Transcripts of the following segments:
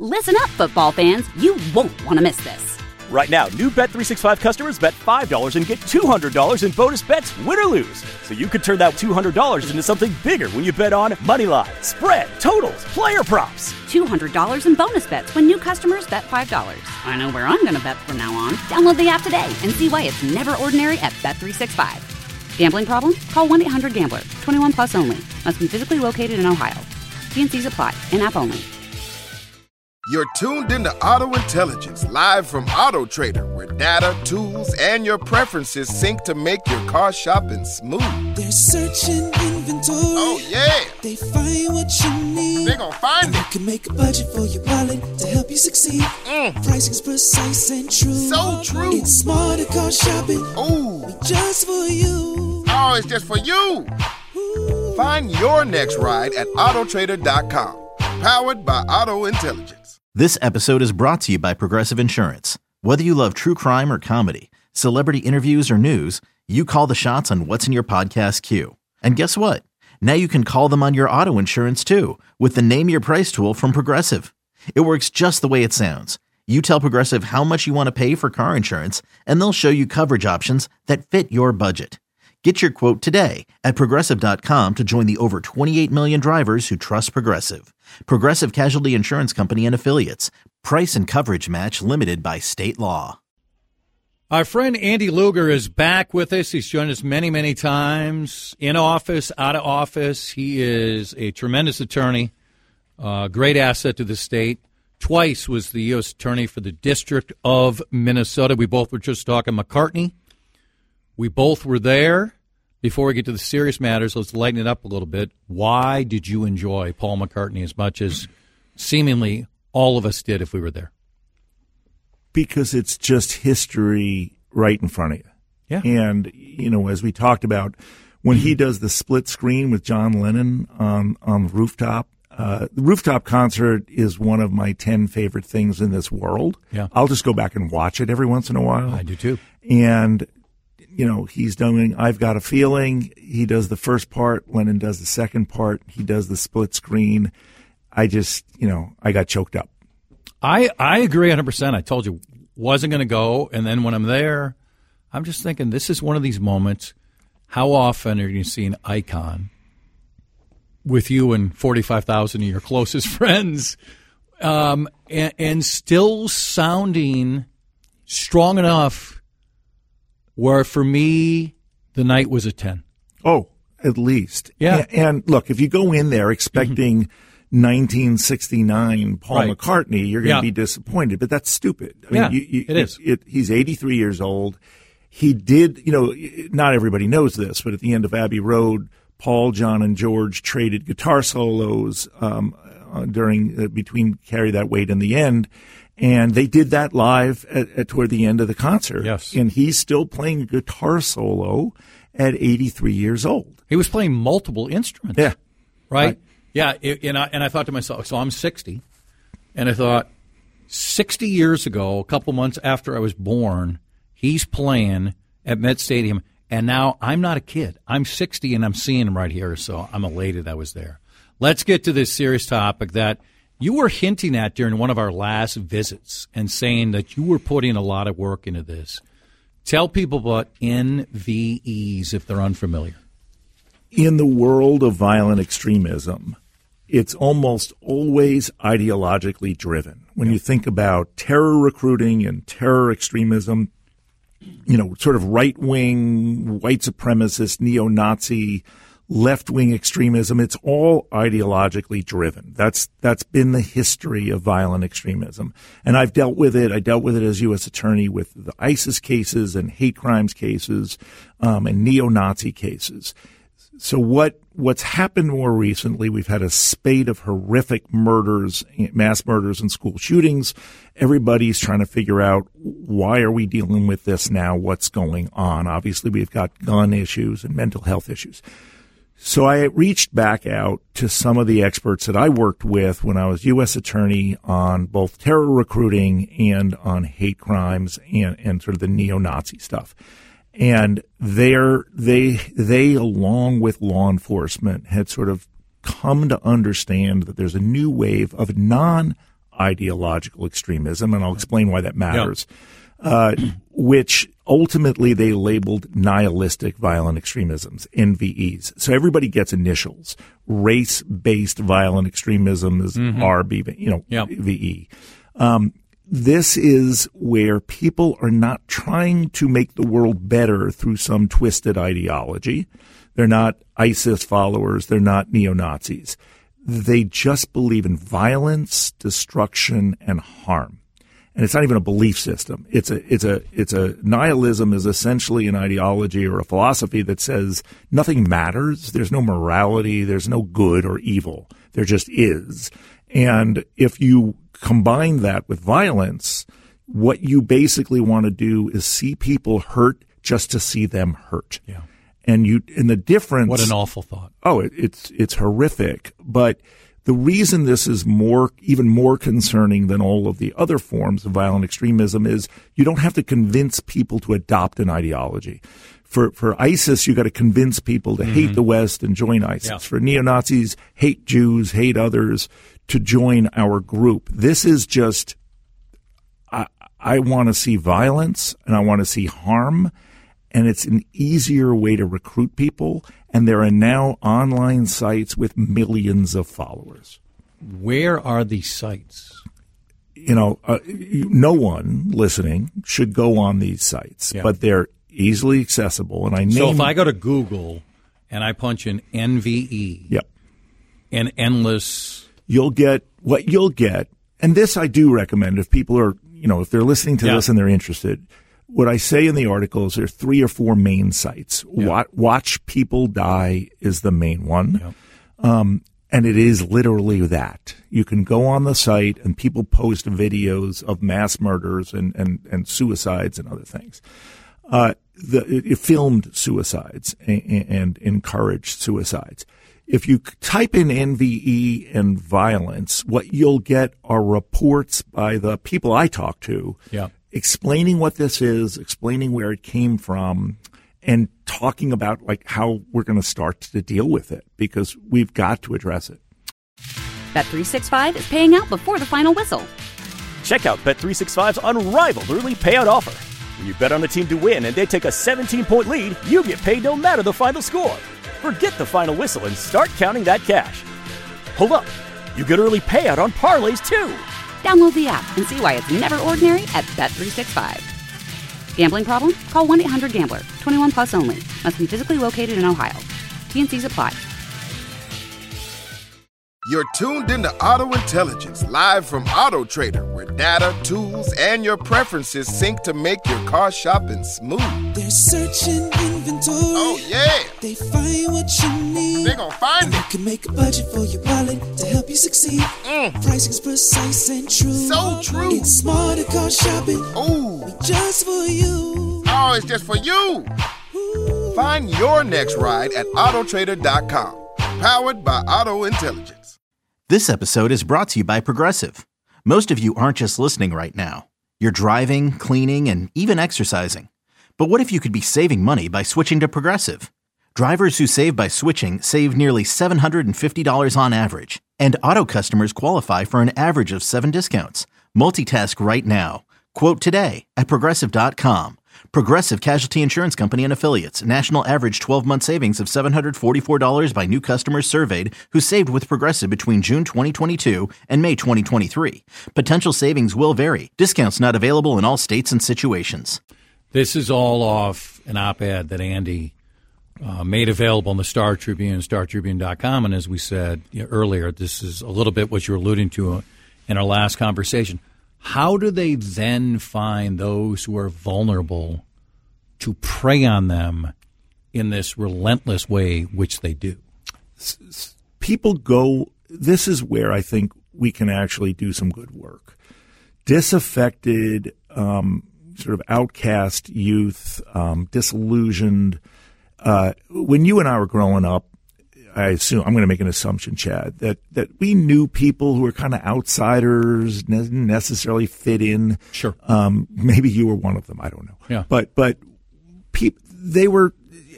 Listen up, football fans. You won't want to miss this. Right now, new Bet365 customers bet $5 and get $200 in bonus bets, win or lose. So you could turn that $200 into something bigger when you bet on money line, spread, totals, player props. $200 in bonus bets when new customers bet $5. I know where I'm going to bet from now on. Download the app today and see why it's never ordinary at Bet365. Gambling problem? Call 1-800-GAMBLER. 21 plus only. Must be physically located in Ohio. T&Cs apply. In-app only. You're tuned into Auto Intelligence, live from Auto Trader, where data, tools, and your preferences sync to make your car shopping smooth. They're searching inventory. Oh, yeah. They find what you need. They're gonna find it. You can make a budget for your wallet to help you succeed. Pricing's precise and true. So true. It's smarter car shopping. Ooh. Just for you. Oh, it's just for you. Ooh. Find your next ride at Autotrader.com. Powered by Auto Intelligence. This episode is brought to you by Progressive Insurance. Whether you love true crime or comedy, celebrity interviews or news, you call the shots on what's in your podcast queue. And guess what? Now you can call them on your auto insurance too with the Name Your Price tool from Progressive. It works just the way it sounds. You tell Progressive how much you want to pay for car insurance, and they'll show you coverage options that fit your budget. Get your quote today at Progressive.com to join the over 28 million drivers who trust Progressive. Progressive Casualty Insurance Company and Affiliates. Price and coverage match limited by state law. Our friend Andy Luger is back with us. He's joined us many, many times, in office, out of office. He is a tremendous attorney, great asset to the state. Twice was the U.S. attorney for the District of Minnesota. We both were just talking McCartney. We both were there. Before we get to the serious matters, let's lighten it up a little bit. Why did you enjoy Paul McCartney as much as seemingly all of us did if we were there? Because it's just history right in front of you. Yeah. And, you know, as we talked about, when he does the split screen with John Lennon on the rooftop, the rooftop concert is one of my 10 favorite things in this world. Yeah. I'll just go back and watch it every once in a while. I do too. And, you know, he's doing I've Got a Feeling. He does the first part. Lennon does the second part. He does the split screen. I just, you know, I got choked up. I agree 100%. I told you, wasn't going to go. And then when I'm there, I'm just thinking, this is one of these moments. How often are you going to see an icon with you and 45,000 of your closest friends and still sounding strong enough where, for me, the night was a 10. Oh, at least. Yeah. And look, if you go in there expecting 1969 Paul McCartney, you're going to be disappointed. But that's stupid. I mean, it is. He's 83 years old. He did, you know, not everybody knows this, but at the end of Abbey Road, Paul, John, and George traded guitar solos between Carry That Weight and the End. And they did that live toward the end of the concert. Yes. And he's still playing a guitar solo at 83 years old. He was playing multiple instruments. Yeah. Right? Yeah. And I thought to myself, so I'm 60. And I thought, 60 years ago, a couple months after I was born, he's playing at Met Stadium. And now I'm not a kid. I'm 60 and I'm seeing him right here. So I'm elated I was there. Let's get to this serious topic that you were hinting at during one of our last visits and saying that you were putting a lot of work into this. Tell people about NVEs if they're unfamiliar. In the world of violent extremism, it's almost always ideologically driven. When you think about terror recruiting and terror extremism, you know, sort of right-wing, white supremacist, neo-Nazi, left-wing extremism, it's all ideologically driven. That's been the history of violent extremism. And I've dealt with it. I dealt with it as U.S. attorney with the ISIS cases and hate crimes cases and neo-Nazi cases. So what's happened more recently, we've had a spate of horrific murders, mass murders and school shootings. Everybody's trying to figure out, why are we dealing with this now? What's going on? Obviously, we've got gun issues and mental health issues. So I reached back out to some of the experts that I worked with when I was U.S. attorney on both terror recruiting and on hate crimes and sort of the neo-Nazi stuff. And they along with law enforcement had sort of come to understand that there's a new wave of ideological extremism, and I'll explain why that matters, which ultimately they labeled nihilistic violent extremisms, NVEs. So everybody gets initials. Race-based violent extremism is VE. This is where people are not trying to make the world better through some twisted ideology. They're not ISIS followers. They're not neo-Nazis. They just believe in violence, destruction, and harm. And it's not even a belief system. It's a nihilism is essentially an ideology or a philosophy that says nothing matters. There's no morality. There's no good or evil. There just is. And if you combine that with violence, what you basically want to do is see people hurt just to see them hurt. Yeah. And the difference. What an awful thought. Oh, it's horrific. But the reason this is even more concerning than all of the other forms of violent extremism is you don't have to convince people to adopt an ideology. For ISIS, you got to convince people to hate the West and join ISIS. Yeah. For neo-Nazis, hate Jews, hate others, to join our group. This is just, I want to see violence and I want to see harm, and it's an easier way to recruit people, and there are now online sites with millions of followers. Where are these sites? No one listening should go on these sites, but they're easily accessible. And so if I go to Google and I punch in NVE, and endless, you'll get what you'll get. And this I do recommend if people are, if they're listening to this and they're interested. What I say in the article is there are 3 or 4 main sites. Watch People Die is the main one. And it is literally that. You can go on the site and people post videos of mass murders and suicides and other things. It filmed suicides and encouraged suicides. If you type in NVE and violence, what you'll get are reports by the people I talk to explaining what this is, explaining where it came from, and talking about how we're going to start to deal with it, because we've got to address it. Bet365 is paying out before the final whistle. Check out Bet365's unrivaled early payout offer. When you bet on a team to win and they take a 17-point lead, you get paid no matter the final score. Forget the final whistle and start counting that cash. Hold up. You get early payout on parlays, too. Download the app and see why it's never ordinary at Bet365. Gambling problem? Call 1-800-GAMBLER. 21 plus only. Must be physically located in Ohio. T&Cs apply. You're tuned into Auto Intelligence, live from Auto Trader, where data, tools, and your preferences sync to make your car shopping smooth. They're searching inventory. Oh, yeah. They find what you need. They're gonna find it. You can make a budget for your wallet to help you succeed. Pricing's precise and true. So true. It's smarter car shopping. Ooh. Just for you. Oh, it's just for you. Ooh. Find your next ride at Autotrader.com. Powered by Auto Intelligence. This episode is brought to you by Progressive. Most of you aren't just listening right now. You're driving, cleaning, and even exercising. But what if you could be saving money by switching to Progressive? Drivers who save by switching save nearly $750 on average. And auto customers qualify for an average of 7 discounts. Multitask right now. Quote today at Progressive.com. Progressive Casualty Insurance Company and Affiliates. National average 12-month savings of $744 by new customers surveyed who saved with Progressive between June 2022 and May 2023. Potential savings will vary. Discounts not available in all states and situations. This is all off an op-ed that Andy made available in the Star Tribune, StarTribune.com. And as we said earlier, this is a little bit what you were alluding to in our last conversation. How do they then find those who are vulnerable to prey on them in this relentless way, which they do? People go, this is where I think we can actually do some good work. Disaffected, sort of outcast youth, disillusioned. When you and I were growing up, I assume, I'm going to make an assumption, Chad, that we knew people who were kind of outsiders, didn't necessarily fit in. Sure. Maybe you were one of them. I don't know. Yeah. But they were,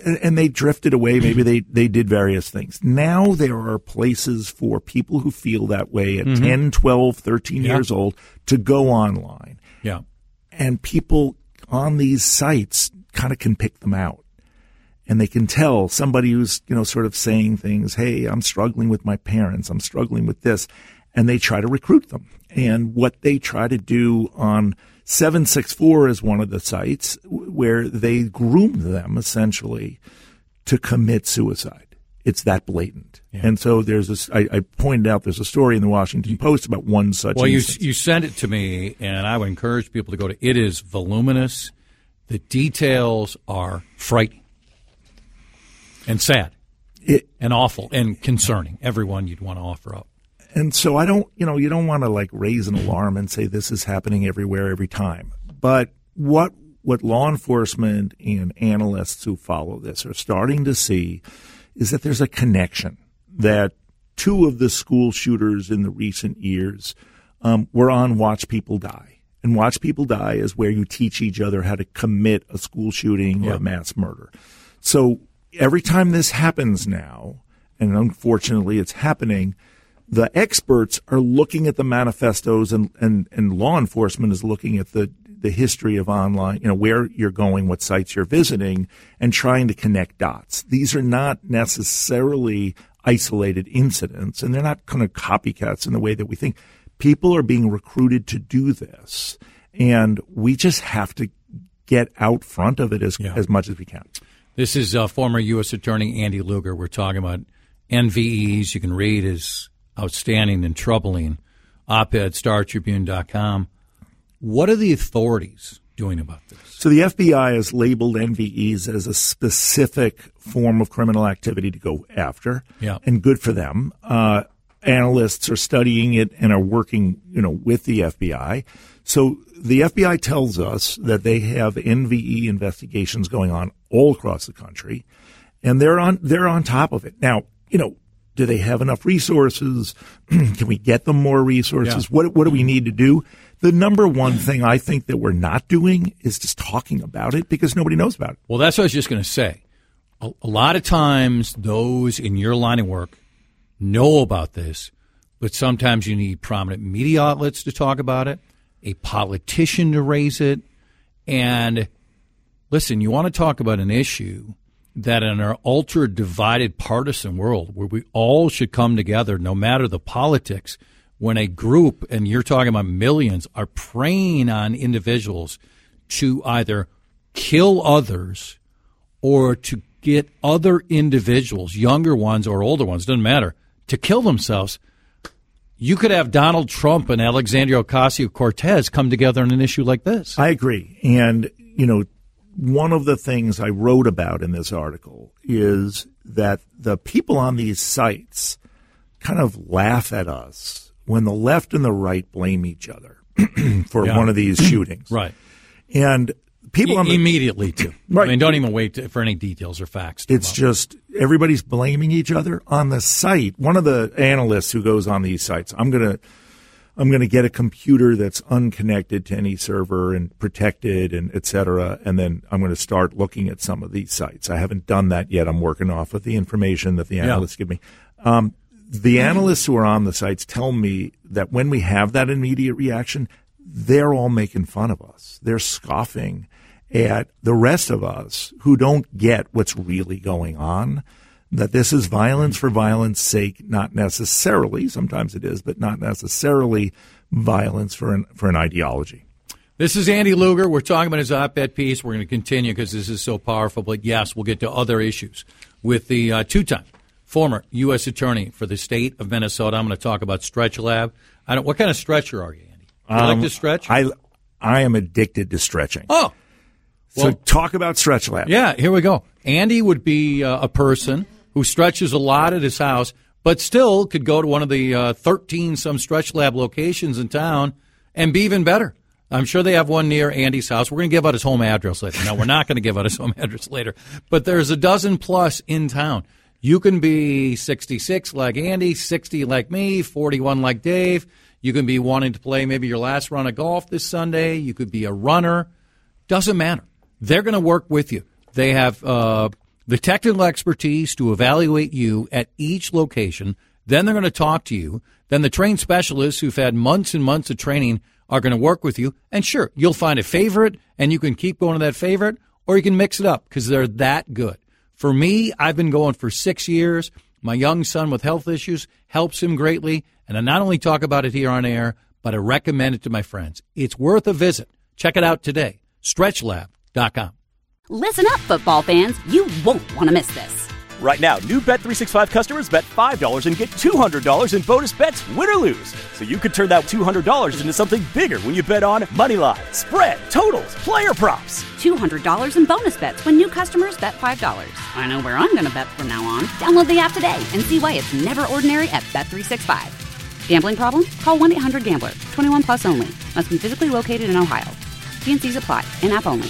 and they drifted away. Maybe they did various things. Now there are places for people who feel that way at 10, 12, 13 years old to go online. Yeah. And people on these sites kind of can pick them out. And they can tell somebody who's, sort of saying things, hey, I'm struggling with my parents, I'm struggling with this, and they try to recruit them. And what they try to do on 764 is one of the sites where they groom them essentially to commit suicide. It's that blatant. Yeah. And so there's this, I pointed out there's a story in the Washington Post about one such instance. You sent it to me, and I would encourage people to go to it. Is voluminous. The details are frightening and sad and awful and concerning. Everyone you'd want to offer up. And so I don't, you don't want to like raise an alarm and say this is happening everywhere, every time. But what law enforcement and analysts who follow this are starting to see is that there's a connection, that two of the school shooters in the recent years were on Watch People Die. And Watch People Die is where you teach each other how to commit a school shooting or a mass murder. So every time this happens now, and unfortunately it's happening, the experts are looking at the manifestos and law enforcement is looking at the history of online, where you're going, what sites you're visiting, and trying to connect dots. These are not necessarily isolated incidents, and they're not kind of copycats in the way that we think. People are being recruited to do this, and we just have to get out front of it as much as we can. This is former U.S. Attorney Andy Luger. We're talking about NVEs. You can read his outstanding and troubling op-ed, StarTribune.com. What are the authorities doing about this? So the FBI has labeled NVEs as a specific form of criminal activity to go after, and good for them. Analysts are studying it and are working, with the FBI. So the FBI tells us that they have NVE investigations going on all across the country, and they're on top of it. Now, do they have enough resources? Can we get them more resources? Yeah. What do we need to do? The number one thing I think that we're not doing is just talking about it because nobody knows about it. Well, that's what I was just going to say. A lot of times those in your line of work know about this, but sometimes you need prominent media outlets to talk about it, a politician to raise it. And listen, you want to talk about an issue that in our ultra-divided partisan world where we all should come together no matter the politics, when a group, and you're talking about millions, are preying on individuals to either kill others or to get other individuals, younger ones or older ones, doesn't matter, to kill themselves, you could have Donald Trump and Alexandria Ocasio-Cortez come together on an issue like this. I agree. And, one of the things I wrote about in this article is that the people on these sites kind of laugh at us when the left and the right blame each other for one of these shootings. Right. And people immediately, too. Right. I mean, don't even wait for any details or facts. It's just everybody's blaming each other on the site. One of the analysts who goes on these sites, I'm going to get a computer that's unconnected to any server and protected and et cetera, and then I'm going to start looking at some of these sites. I haven't done that yet. I'm working off of the information that the analysts give me. The analysts who are on the sites tell me that when we have that immediate reaction, they're all making fun of us. They're scoffing at the rest of us who don't get what's really going on, that this is violence for violence sake, not necessarily, sometimes it is, but not necessarily violence for an ideology. This is Andy Luger. We're talking about his op-ed piece. We're going to continue because this is so powerful. But, yes, we'll get to other issues with the two-time former U.S. Attorney for the state of Minnesota. I'm going to talk about Stretch Lab. What kind of stretcher are you, Andy? You like to stretch? I am addicted to stretching. Oh. Well, so talk about Stretch Lab. Yeah, here we go. Andy would be a person who stretches a lot at his house, but still could go to one of the 13-some Stretch Lab locations in town and be even better. I'm sure they have one near Andy's house. We're going to give out his home address later. No, we're not going to give out his home address later. But there's a dozen plus in town. You can be 66 like Andy, 60 like me, 41 like Dave. You can be wanting to play maybe your last round of golf this Sunday. You could be a runner. Doesn't matter. They're going to work with you. They have the technical expertise to evaluate you at each location. Then they're going to talk to you. Then the trained specialists who've had months and months of training are going to work with you. And sure, you'll find a favorite and you can keep going to that favorite, or you can mix it up because they're that good. For me, I've been going for 6 years. My young son with health issues helps him greatly. And I not only talk about it here on air, but I recommend it to my friends. It's worth a visit. Check it out today. StretchLab.com. Listen up, football fans. You won't want to miss this. Right now, new Bet365 customers bet $5 and get $200 in bonus bets, win or lose. So you could turn that $200 into something bigger when you bet on money line, spread, totals, player props. $200 in bonus bets when new customers bet $5. I know where I'm going to bet from now on. Download the app today and see why it's never ordinary at Bet365. Gambling problem? Call 1-800-GAMBLER. 21 plus only. Must be physically located in Ohio. T&Cs apply. In-app only.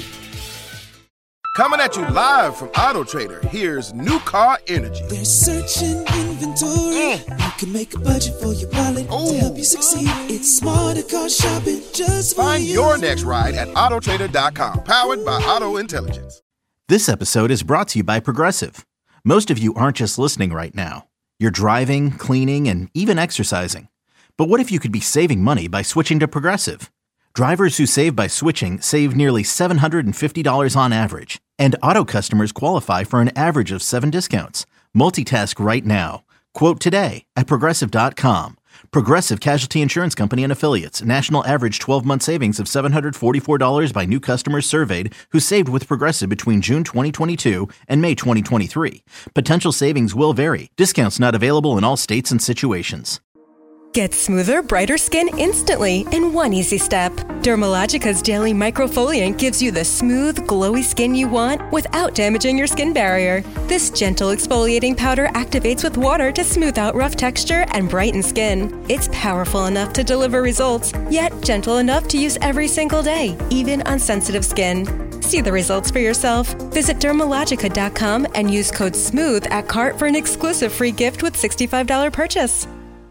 Coming at you live from Auto Trader, here's New Car Energy. They're searching inventory. You can make a budget for your wallet to help you succeed. It's smarter car shopping just for Find you. your next ride at autotrader.com, powered by Auto Intelligence. This episode is brought to you by Progressive. Most of you aren't just listening right now. You're driving, cleaning, and even exercising. But what if you could be saving money by switching to Progressive? Drivers who save by switching save nearly $750 on average. And auto customers qualify for an average of 7 discounts. Multitask right now. Quote today at Progressive.com. Progressive Casualty Insurance Company and Affiliates. National average 12-month savings of $744 by new customers surveyed who saved with Progressive between June 2022 and May 2023. Potential savings will vary. Discounts not available in all states and situations. Get smoother, brighter skin instantly in one easy step. Dermalogica's daily microfoliant gives you the smooth, glowy skin you want without damaging your skin barrier. This gentle exfoliating powder activates with water to smooth out rough texture and brighten skin. It's powerful enough to deliver results, yet gentle enough to use every single day, even on sensitive skin. See the results for yourself. Visit Dermalogica.com and use code SMOOTH at cart for an exclusive free gift with $65 purchase.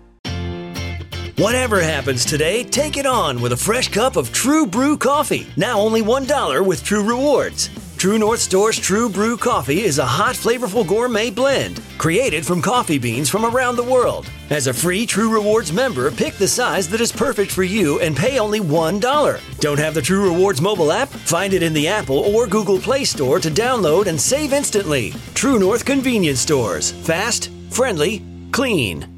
Whatever happens today, take it on with a fresh cup of True Brew coffee. Now only $1 with True Rewards. True North Store's True Brew coffee is a hot, flavorful gourmet blend created from coffee beans from around the world. As a free True Rewards member, pick the size that is perfect for you and pay only $1. Don't have the True Rewards mobile app? Find it in the Apple or Google Play Store to download and save instantly. True North Convenience Stores. Fast, friendly, clean.